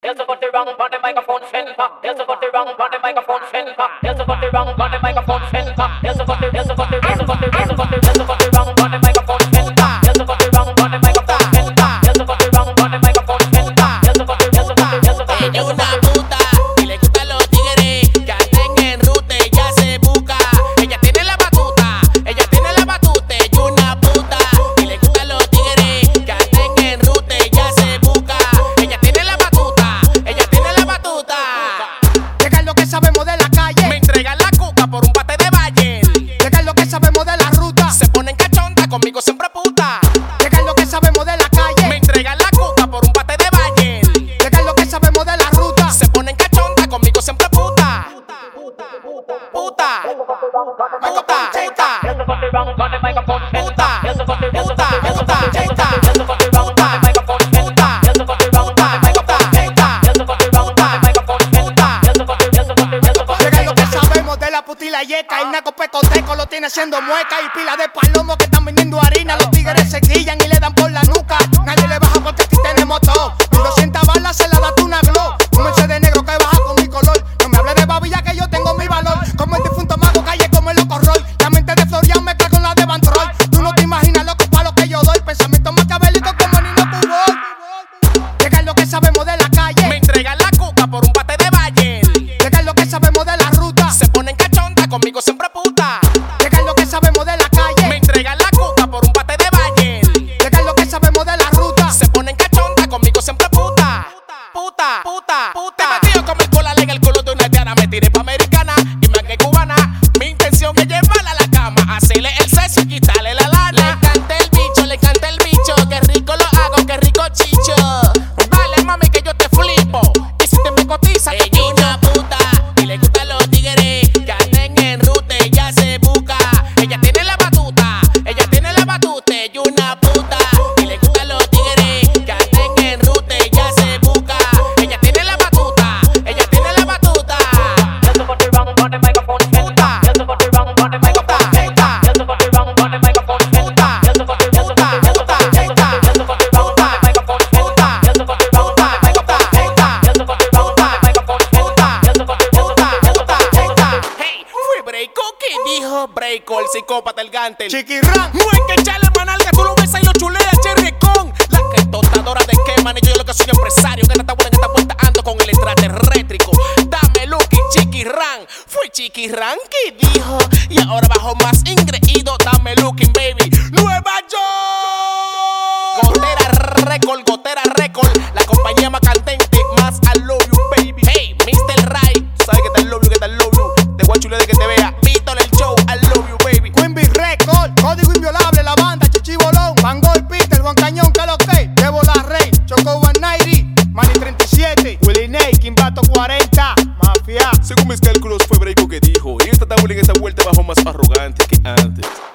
Here's a got the wrong on the microphone center. Here's a got the wrong on the microphone center. Here's a got the wrong on the microphone center. Here's a got the wrong on the microphone center. Here's a got the wrong on the microphone center. Here's a got the wrong on the microphone center. Here's a got the wrong on the microphone center. Ella es una puta y le gustan los tigres que anden en ruta, ella se busca. Ella tiene la batuta, ella tiene la batuta. Ella es una puta y le gustan los tigres que anden en ruta, ella se busca. Ella tiene la batuta, ella tiene la batuta. Llega lo que sabemos de la calle. Me entregan la cuca por un bate de Bayer. Llega lo que sabemos de la ruta. Se ponen cachonda, conmigo siempre puta. Llega lo que sabemos de la calle. Me entregan la cuca por un bate de Bayer. Llega lo que sabemos de la ruta. Se ponen cachonda, conmigo siempre puta. Puta, puta, puta. Here's a got the wrong on the microphone center. Puta, Here's a got the puta, wrong on the puta, microphone puta. center. Here's a got the wrong on the microphone center. Here's a got the wrong on the microphone center. Here's a got the wrong on the microphone center. Here's a got the Llega lo que sabemos de la puta y la yeca. El naco pecoteco lo tiene haciendo mueca. Y pila de palomos que están vendiendo harina. Los tigres se guillan y le dan por la nuca. Nadie le baja porque aquí tenemos todo. 1200 balas se la da tú una glow. Un Mercedes negro que baja con mi color. No me hable de babilla que yo tengo mi valor. Como el difunto mago calle como el loco Roy. La mente de Florian mezcla con la de Van Troy. Tú no te imaginas loco pa' lo que yo doy. Pensamientos macabélicos como Nino Pubol. Llega lo que sabemos de la calle. Me entregan la cuca por un bate de Bayer. Llega lo que sabemos de la ruta. Se ponen cachonda, conmigo siempre puta. Llega lo que sabemos de la calle. Me entregan la cuca por un bate de Bayer. Llega lo que sabemos de la ruta. Se ponen cachonda, conmigo siempre puta. Puta, puta, puta. Te metió como el cola en el culo de una haitiana. Me tiré pa' americana y más que cubana. Mi intención es llevarla a la cama, hacerle el sexo y quitarle la lana. Le encanta el bicho, le encanta el bicho. Qué rico lo hago, qué rico chicho. Dale mami que yo te flipo. Y si te me cotiza, ella es una puta y le gustan los tigres que anden en ruta, ella se busca. Ella tiene la batuta, ella tiene la batuta. Ella es una puta y le gustan los tigres que anden en ruta, ella se busca. Ella tiene la batuta, ella tiene la batuta. Here's a got the wrong on the microphone center. Here's a got the wrong on the microphone center. Here's a got the wrong on the microphone center. Here's a got the wrong on the microphone center. Here's a got the wrong on the microphone center. Here's a got the wrong on the microphone center. Here's a got the wrong on the microphone center. Here's a got the Hey, fue Breako que dijo Breako, el psicópata, el gante. Chiquirrán. No hay que echarle manalga, tú lo ves ahí, lo chuleas, Cherry con la que tostadora de quema. Y yo lo que soy empresario, que está buena en esta puerta, ando con el extraterrétrico. Dame Lucky, Chiquirrán. Fue Chiquirrán que dijo, y ahora bajo más ingreído, dame Lucky, baby. Nueva York. Gotera Record, la compañía más candente, más I love you, baby. Hey, Mr. Right, sabes que te love you, te voy a chulear de que te vea. Víctor el show, I love you, baby. Queen Bee Record, código inviolable, la banda, Chichi Bolón, Van Gogh, Peter, Juan Cañón, que lo que, Debo la Rey, Choco 190, Manny 37, Willie Ney, Kimbato 40, Mafia. Según mis cálculos fue Breako que dijo, y esta tabla en esta vuelta bajó más arrogante que antes.